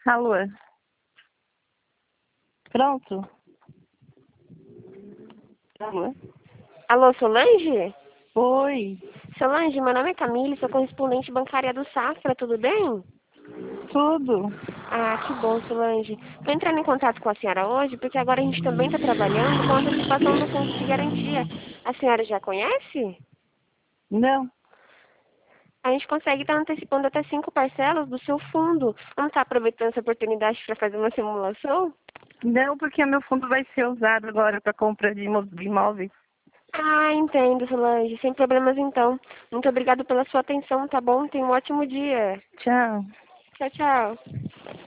Alô? Pronto? Alô? Alô, Solange? Oi, Solange, meu nome é Camille, sou correspondente bancária do Safra, tudo bem? tudo? Ah, que bom, Solange. Estou entrando em contato com a senhora hoje porque agora a gente também está trabalhando com a antecipação do fundo de garantia. A senhora já conhece? Não, A gente consegue estar antecipando até 5 parcelas do seu fundo. Não está aproveitando essa oportunidade para fazer uma simulação? não, porque meu fundo vai ser usado agora para compra de imóveis. Ah, entendo, Solange. Sem problemas então. Muito obrigada pela sua atenção, tá bom? Tenha um ótimo dia. Tchau. Tchau, tchau.